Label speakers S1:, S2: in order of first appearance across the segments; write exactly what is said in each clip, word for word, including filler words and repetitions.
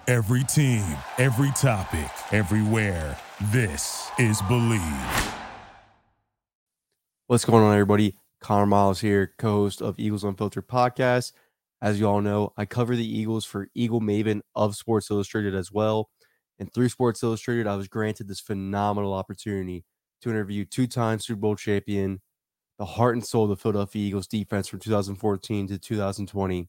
S1: Every team, every topic, everywhere. This is Believe.
S2: What's going on, everybody? Connor Miles here, co-host of Eagles Unfiltered podcast. As you all know, I cover the Eagles for Eagle Maven of Sports Illustrated as well. And through Sports Illustrated, I was granted this phenomenal opportunity to interview two-time Super Bowl champion, the heart and soul of the Philadelphia Eagles defense from two thousand fourteen to two thousand twenty,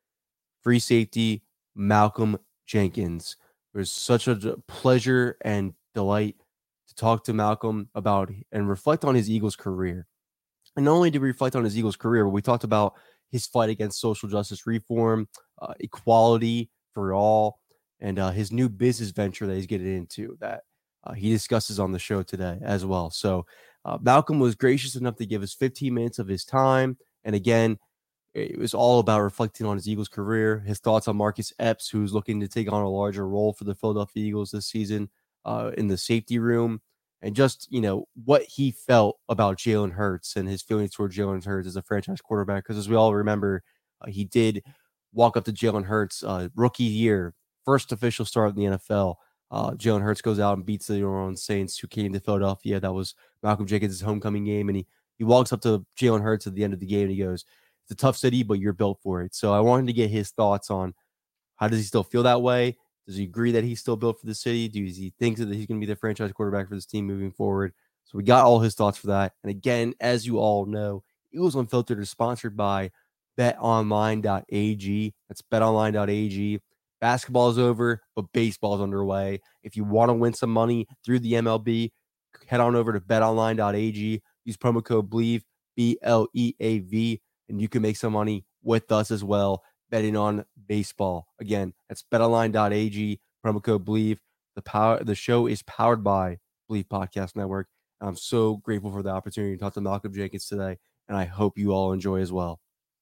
S2: free safety Malcolm Jenkins. It was such a pleasure and delight to talk to Malcolm about and reflect on his Eagles career. And not only did we reflect on his Eagles career, but we talked about his fight against social justice reform, uh, equality for all, and uh, his new business venture that he's getting into that uh, he discusses on the show today as well. So uh, Malcolm was gracious enough to give us fifteen minutes of his time. And again, it was all about reflecting on his Eagles career, his thoughts on Marcus Epps, who's looking to take on a larger role for the Philadelphia Eagles this season uh, in the safety room, and just, you know, what he felt about Jalen Hurts and his feelings toward Jalen Hurts as a franchise quarterback. Because as we all remember, uh, he did walk up to Jalen Hurts uh, rookie year, first official start in the N F L. Uh, Jalen Hurts goes out and beats the New Orleans Saints, who came to Philadelphia. That was Malcolm Jenkins' homecoming game. And he, he walks up to Jalen Hurts at the end of the game and he goes, "It's a tough city, but you're built for it." So I wanted to get his thoughts on how does he still feel that way? Does he agree that he's still built for the city? Does he think that he's going to be the franchise quarterback for this team moving forward? So we got all his thoughts for that. And again, as you all know, Eagles Unfiltered is sponsored by bet online dot a g. That's bet online dot a g. Basketball is over, but baseball is underway. If you want to win some money through the M L B, head on over to bet online dot a g. Use promo code BLEAV, B L E A V, and you can make some money with us as well, betting on baseball. Again, that's bet online dot a g, promo code BLEAV. The power, the show is powered by Believe Podcast Network. And I'm so grateful for the opportunity to talk to Malcolm Jenkins today, and I hope you all enjoy as well.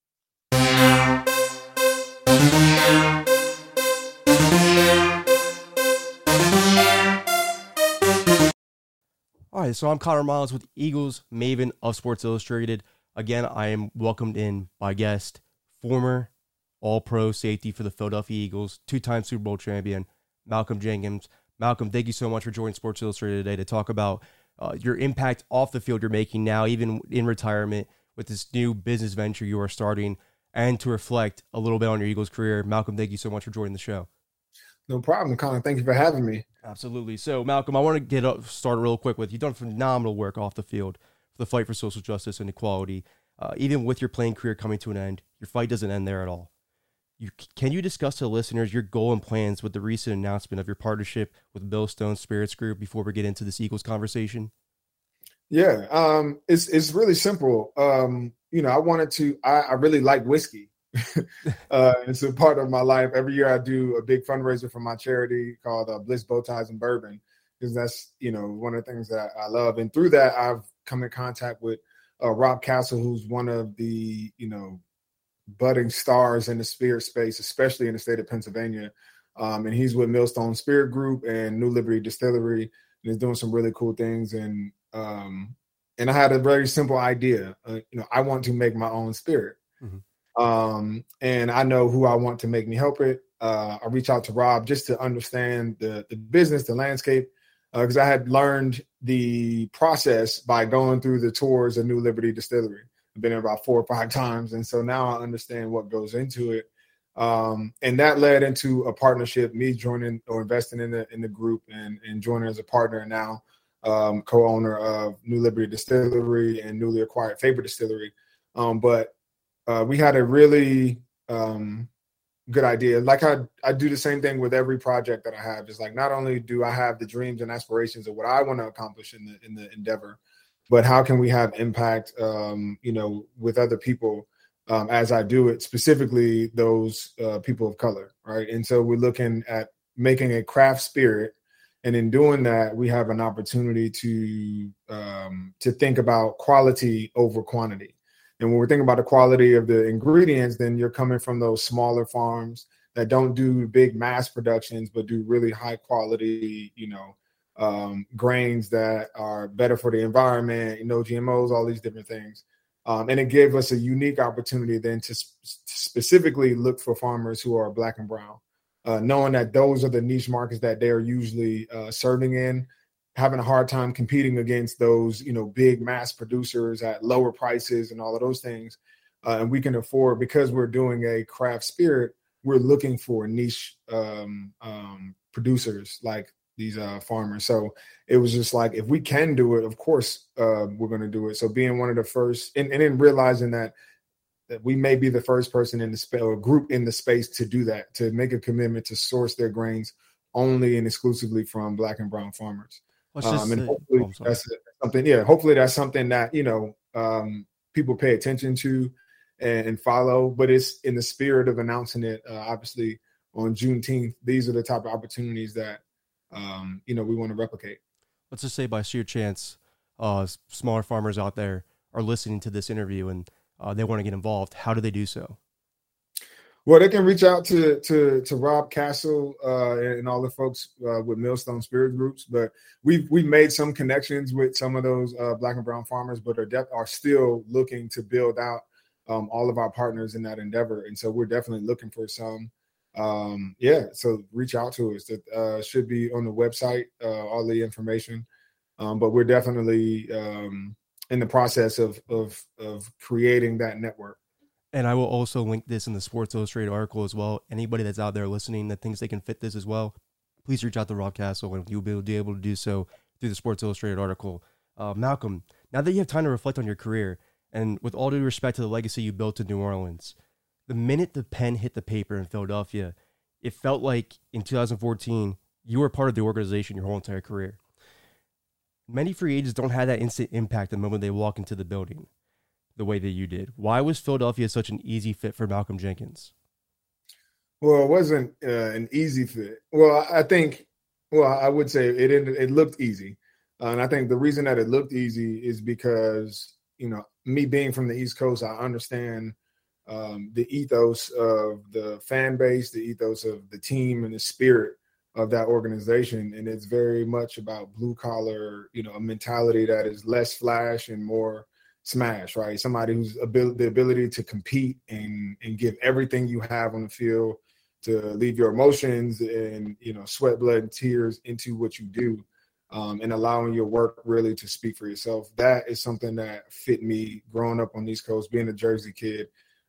S2: All right, so I'm Connor Miles with Eagles Maven of Sports Illustrated. Again, I am welcomed in by guest, former All-Pro safety for the Philadelphia Eagles, two-time Super Bowl champion, Malcolm Jenkins. Malcolm, thank you so much for joining Sports Illustrated today to talk about uh, your impact off the field you're making now, even in retirement, with this new business venture you are starting, and to reflect a little bit on your Eagles career. Malcolm, thank you so much for joining the show.
S3: No problem, Connor. Thank you for having me.
S2: Absolutely. So, Malcolm, I want to get up, start real quick with you've done phenomenal work off the field for the fight for social justice and equality. Uh, even with your playing career coming to an end, your fight doesn't end there at all. You, can you discuss to listeners your goal and plans with the recent announcement of your partnership with Millstone Spirits Group before we get into this Eagles conversation?
S3: Yeah, um, it's it's really simple. Um, you know, I wanted to. I, I really like whiskey. uh, it's a part of my life. Every year I do a big fundraiser for my charity called uh, Bliss Bow Ties and Bourbon, because that's, you know, one of the things that I love. And through that, I've come in contact with uh, Rob Castle, who's one of the, you know, budding stars in the spirit space, especially in the state of Pennsylvania. Um, and he's with Millstone Spirit Group and New Liberty Distillery, and is doing some really cool things. And um, and I had a very simple idea. Uh, you know, I want to make my own spirit. Mm-hmm. Um, and I know who I want to make me help it. Uh, I reach out to Rob just to understand the, the business, the landscape, because uh, I had learned the process by going through the tours of New Liberty Distillery. I've been there about four or five times. And so now I understand what goes into it. Um, and that led into a partnership, me joining or investing in the in the group and, and joining as a partner, and now um, co-owner of New Liberty Distillery and newly acquired Faber Distillery. Um, but Uh, we had a really um, good idea. Like I, I do the same thing with every project that I have. It's like, not only do I have the dreams and aspirations of what I want to accomplish in the in the endeavor, but how can we have impact, um, you know, with other people um, as I do it, specifically those uh, people of color, right? And so we're looking at making a craft spirit, and in doing that, we have an opportunity to um, to think about quality over quantity. And when we're thinking about the quality of the ingredients, then you're coming from those smaller farms that don't do big mass productions, but do really high quality, you know, um, grains that are better for the environment, no G M Os, all these different things. Um, and it gave us a unique opportunity then to, sp- to specifically look for farmers who are Black and brown. uh, knowing that those are the niche markets that they're usually uh, serving in, having a hard time competing against those, you know, big mass producers at lower prices and all of those things. Uh, and we can afford, because we're doing a craft spirit, we're looking for niche um, um, producers like these uh, farmers. So it was just like, if we can do it, of course, uh, we're going to do it. So being one of the first, and, and then realizing that that we may be the first person in the space or group in the space to do that, to make a commitment to source their grains only and exclusively from Black and brown farmers. Um, and hopefully oh, that's something, yeah, hopefully that's something that, you know, um, people pay attention to and, and follow, but it's in the spirit of announcing it, uh, obviously on Juneteenth. These are the type of opportunities that, um, you know, we want to replicate.
S4: Let's just say by sheer chance, uh, smaller farmers out there are listening to this interview and uh, they want to get involved. How do they do so?
S3: Well, they can reach out to to to Rob Castle uh, and all the folks uh, with Millstone Spirit Groups. But we've we've made some connections with some of those uh, Black and brown farmers, but are def- are still looking to build out um, all of our partners in that endeavor. And so we're definitely looking for some. Um, yeah, so reach out to us. That uh, should be on the website, uh, all the information. Um, but we're definitely um, in the process of of of creating that network.
S4: And I will also link this in the Sports Illustrated article as well. Anybody that's out there listening that thinks they can fit this as well, please reach out to Rob Castle, and you'll be able to do so through the Sports Illustrated article. Uh, Malcolm, now that you have time to reflect on your career, and with all due respect to the legacy you built in New Orleans, the minute the pen hit the paper in Philadelphia, it felt like in two thousand fourteen, you were part of the organization your whole entire career. Many free agents don't have that instant impact the moment they walk into the building the way that you did. Why was Philadelphia such an easy fit for Malcolm Jenkins?
S3: Well, it wasn't uh, an easy fit. Well, I think, well, I would say it it looked easy. Uh, and I think the reason that it looked easy is because, you know, me being from the East Coast, I understand um, the ethos of the fan base, the ethos of the team, and the spirit of that organization. And it's very much about blue collar, you know, a mentality that is less flash and more smash, right? Somebody who's able, the ability to compete and and give everything you have on the field, to leave your emotions and, you know, sweat, blood, and tears into what you do, um, and allowing your work really to speak for yourself. That is something that fit me growing up on the East Coast, being a Jersey kid.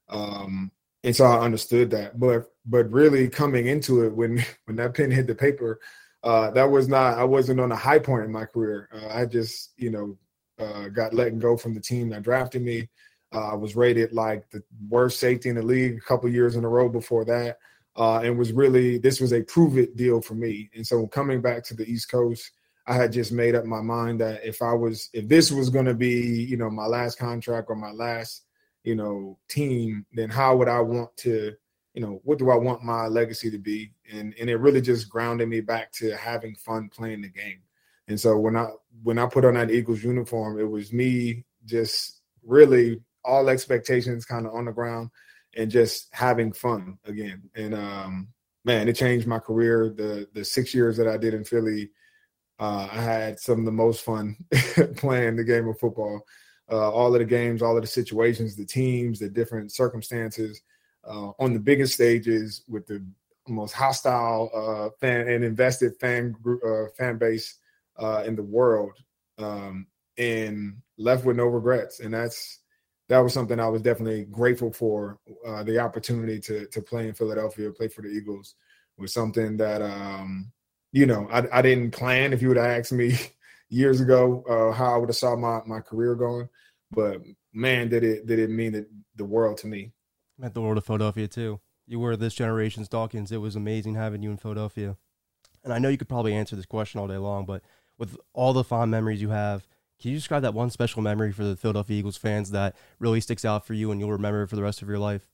S3: Um, and so I understood that. But but really coming into it, when when that pen hit the paper, uh, that was not, I wasn't on a high point in my career. Uh, I just, you know, Uh, got let go from the team that drafted me. Uh, I was rated like the worst safety in the league a couple years in a row before that. Uh, and was really, this was a prove it deal for me. And so coming back to the East Coast, I had just made up my mind that if I was, if this was going to be, you know, my last contract or my last, you know, team, then how would I want to, you know, what do I want my legacy to be? And, and it really just grounded me back to having fun playing the game. And so when I when I put on that Eagles uniform, it was me just really all expectations kind of on the ground and just having fun again. And um, man, it changed my career. The the six years that I did in Philly, uh, I had some of the most fun playing the game of football. Uh, all of the games, all of the situations, the teams, the different circumstances, uh, on the biggest stages with the most hostile uh, fan and invested fan group, uh, fan base uh, in the world, um, and left with no regrets. And that's that was something I was definitely grateful for. Uh, the opportunity to to play in Philadelphia, play for the Eagles, was something that um, you know I, I didn't plan. If you would have asked me years ago uh, how I would have saw my my career going, but man, did it did it mean the, the world to me.
S4: It meant the world of Philadelphia too. You were this generation's Dawkins. It was amazing having you in Philadelphia. And I know you could probably answer this question all day long, but with all the fond memories you have, can you describe that one special memory for the Philadelphia Eagles fans that really sticks out for you and you'll remember it for the rest of your life?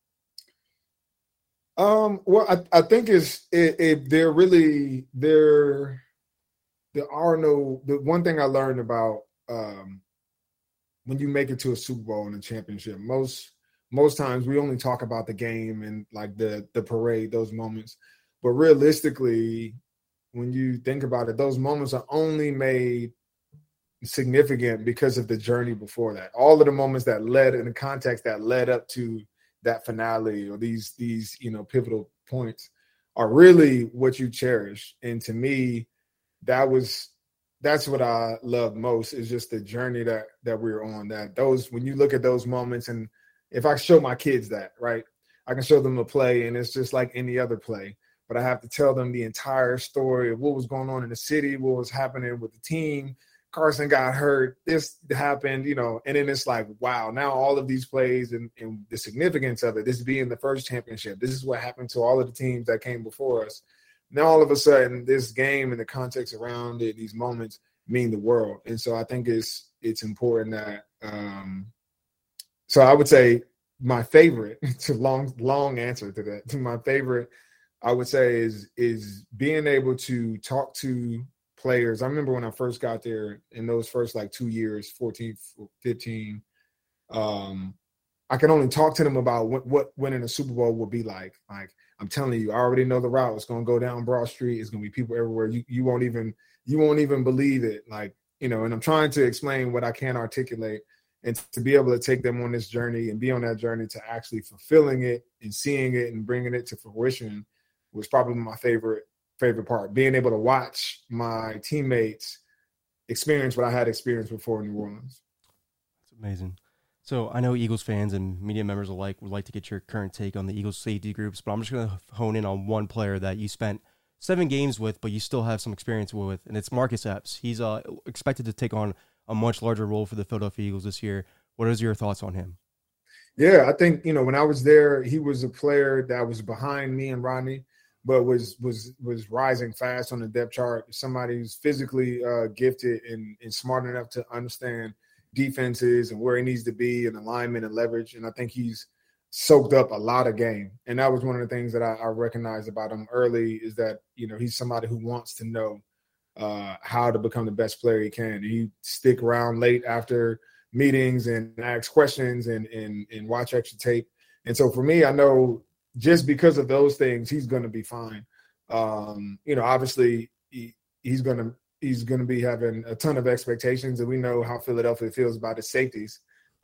S3: Um, well, I, I think it's it, it they're really there. There are no. The one thing I learned about um, when you make it to a Super Bowl and a championship, most most times we only talk about the game and like the the parade, those moments. But realistically, when you think about it, those moments are only made significant because of the journey before that. All of the moments that led in the context that led up to that finale or these these you know pivotal points are really what you cherish. And to me, that was that's what I love most, is just the journey that that we're on. That those when you look at those moments, and if I show my kids that, right, I can show them a play and it's just like any other play, but I have to tell them the entire story of what was going on in the city, what was happening with the team. Carson got hurt, this happened, you know, and then it's like, wow, now all of these plays and, and the significance of it, this being the first championship, this is what happened to all of the teams that came before us. Now, all of a sudden, this game and the context around it, these moments mean the world. And so I think it's it's important that um, – so I would say my favorite – it's a long, long answer to that. My favorite, I would say, is is being able to talk to players. I remember when I first got there in those first, like, two years, fourteen, fifteen, um, I could only talk to them about what, what winning a Super Bowl would be like. Like, I'm telling you, I already know the route. It's going to go down Broad Street. It's going to be people everywhere. You you won't even you won't even believe it. Like, you know, and I'm trying to explain what I can't articulate, and to be able to take them on this journey and be on that journey to actually fulfilling it and seeing it and bringing it to fruition was probably my favorite favorite part. Being able to watch my teammates experience what I had experienced before in New Orleans.
S4: That's amazing. So I know Eagles fans and media members alike would like to get your current take on the Eagles safety groups, but I'm just going to hone in on one player that you spent seven games with, but you still have some experience with, and it's Marcus Epps. He's uh, expected to take on a much larger role for the Philadelphia Eagles this year. What is your thoughts on him?
S3: Yeah, I think, you know, when I was there, he was a player that was behind me and Rodney, but was was was rising fast on the depth chart. Somebody who's physically uh, gifted and, and smart enough to understand defenses and where he needs to be and alignment and leverage. And I think he's soaked up a lot of game. And that was one of the things that I, I recognized about him early, is that, you know, he's somebody who wants to know uh, how to become the best player he can. He stick around late after meetings and ask questions and, and, and watch extra tape. And so for me, I know just because of those things, he's going to be fine. Um, you know, obviously he, he's going to, he's going to be having a ton of expectations, and we know how Philadelphia feels about his safeties.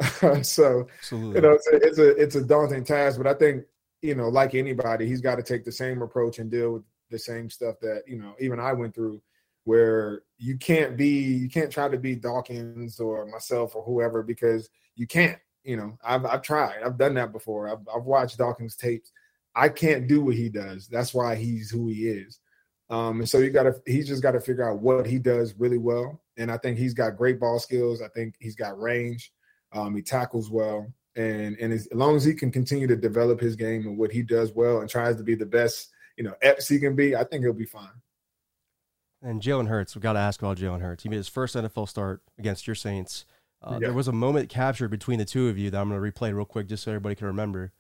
S3: so, Absolutely. you know, it's a, it's a, it's a daunting task, but I think, you know, like anybody, he's got to take the same approach and deal with the same stuff that, you know, even I went through, where you can't be, you can't try to be Dawkins or myself or whoever, because you can't, you know, I've, I've tried, I've done that before. I've, I've watched Dawkins tapes. I can't do what he does. That's why he's who he is. Um, and so you got to, he's just got to figure out what he does really well. And I think he's got great ball skills. I think he's got range. Um, he tackles well. And, and as, as long as he can continue to develop his game and what he does well and tries to be the best, you know, Epps he can be, I think he'll be fine.
S4: And Jalen Hurts, we've got to ask about Jalen Hurts. He made his first N F L start against your Saints. Uh, yeah. There was a moment captured between the two of you that I'm going to replay real quick just so everybody can remember.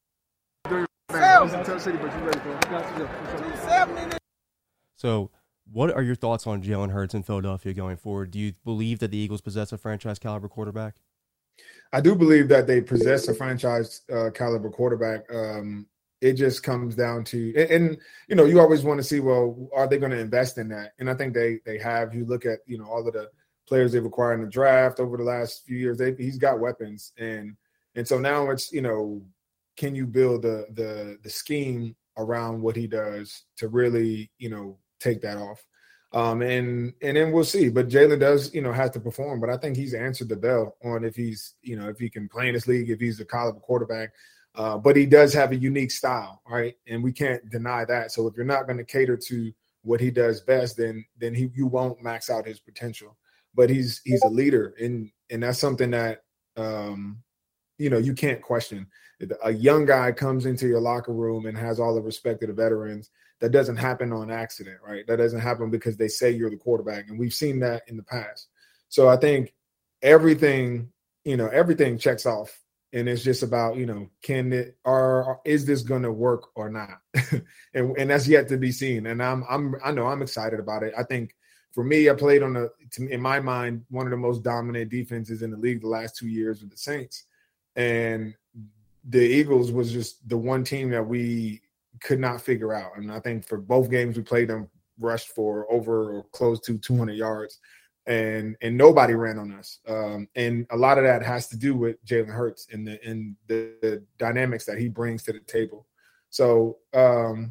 S4: So what are your thoughts on Jalen Hurts in Philadelphia going forward? Do you believe that the Eagles possess a franchise caliber quarterback?
S3: I do believe that they possess a franchise uh, caliber quarterback. Um, it just comes down to, and, and, you know, you always want to see, well, are they going to invest in that? And I think they they have. You look at, you know, all of the players they've acquired in the draft over the last few years, they, he's got weapons. And and so now it's, you know, can you build the the the scheme around what he does to really, you know, take that off? Um, and and then we'll see. But Jalen does, you know, have to perform. But I think he's answered the bell on if he's, you know, if he can play in this league, if he's a caliber quarterback. Uh, but he does have a unique style, right? And we can't deny that. So if you're not going to cater to what he does best, then then he you won't max out his potential. But he's he's a leader, and and that's something that um, you know, you can't question. A young guy comes into your locker room and has all the respect of the veterans. That doesn't happen on accident, right? That doesn't happen because they say you're the quarterback. And we've seen that in the past. So I think everything, you know, everything checks off. And it's just about, you know, can it, or is this going to work or not? and and that's yet to be seen. And I'm, I'm, I know I'm excited about it. I think for me, I played on the, in my mind, one of the most dominant defenses in the league the last two years with the Saints. And the Eagles was just the one team that we could not figure out. And I think for both games we played, them rushed for over or close to two hundred yards, and and nobody ran on us. Um, and a lot of that has to do with Jalen Hurts and the and the, the dynamics that he brings to the table. So um,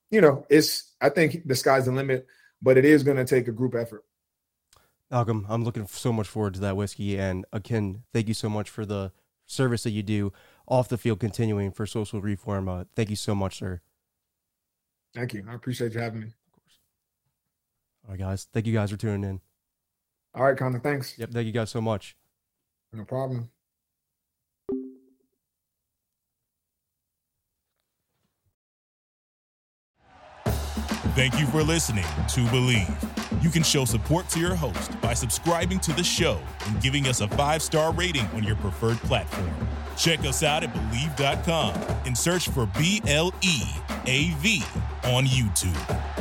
S3: you know, it's, I think the sky's the limit, but it is going to take a group effort.
S4: Malcolm, I'm looking so much forward to that whiskey. And again, thank you so much for the service that you do off the field, continuing for social reform. Uh, thank you so much, sir.
S3: Thank you. I appreciate you having me.
S4: Of course. All right, guys. Thank you guys for tuning in.
S3: All right, Connor. Thanks.
S4: Yep. Thank you guys so much.
S3: No problem.
S1: Thank you for listening to Believe. You can show support to your host by subscribing to the show and giving us a five-star rating on your preferred platform. Check us out at Believe dot com and search for B L E A V on YouTube.